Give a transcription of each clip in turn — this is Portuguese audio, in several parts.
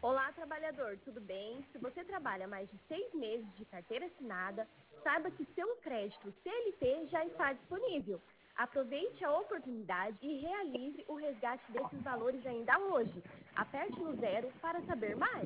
Olá, trabalhador, tudo bem? Se você trabalha mais de 6 meses de carteira assinada, saiba que seu crédito CLT já está disponível. Aproveite a oportunidade e realize o resgate desses valores ainda hoje. Aperte no 0 para saber mais.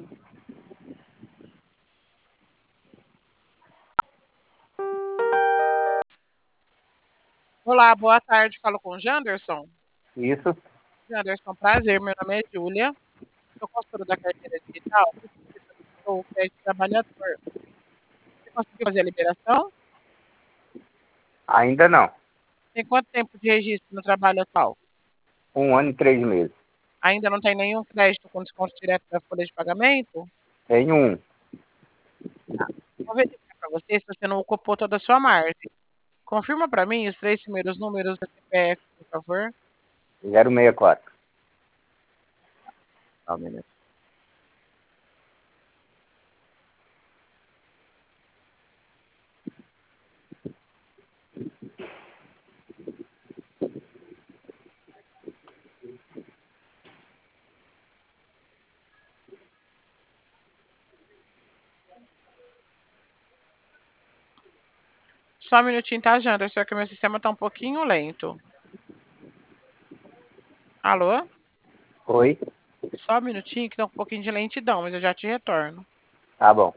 Olá, boa tarde. Falo com o Janderson. Isso. Janderson, prazer. Meu nome é Júlia. Sou consultora da carteira digital. Você solicitou o crédito trabalhador. Você conseguiu fazer a liberação? Ainda não. Tem quanto tempo de registro no trabalho atual? 1 ano e 3 meses. Ainda não tem nenhum crédito com desconto direto da folha de pagamento? Tenho um. Vou verificar para você se você não ocupou toda a sua margem. Confirma para mim os 3 primeiros números da CPF, por favor. 064. Só um minuto. Só um minutinho, tá, Janderson? É que meu sistema está um pouquinho lento. Alô? Oi? Só um minutinho que dá um pouquinho de lentidão, mas eu já te retorno. Tá bom.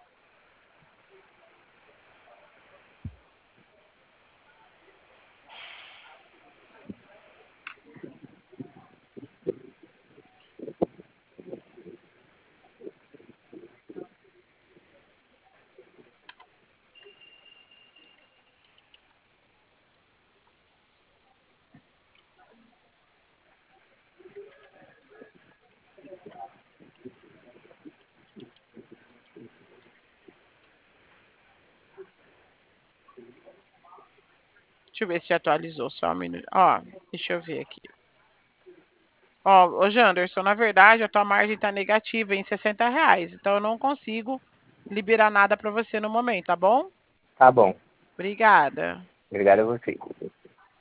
Deixa eu ver se atualizou só um minuto. Ó, deixa eu ver aqui. Ó, ô Janderson, na verdade a tua margem tá negativa em R$ 60, então eu não consigo liberar nada para você no momento, tá bom? Tá bom. Obrigada. Obrigado a você.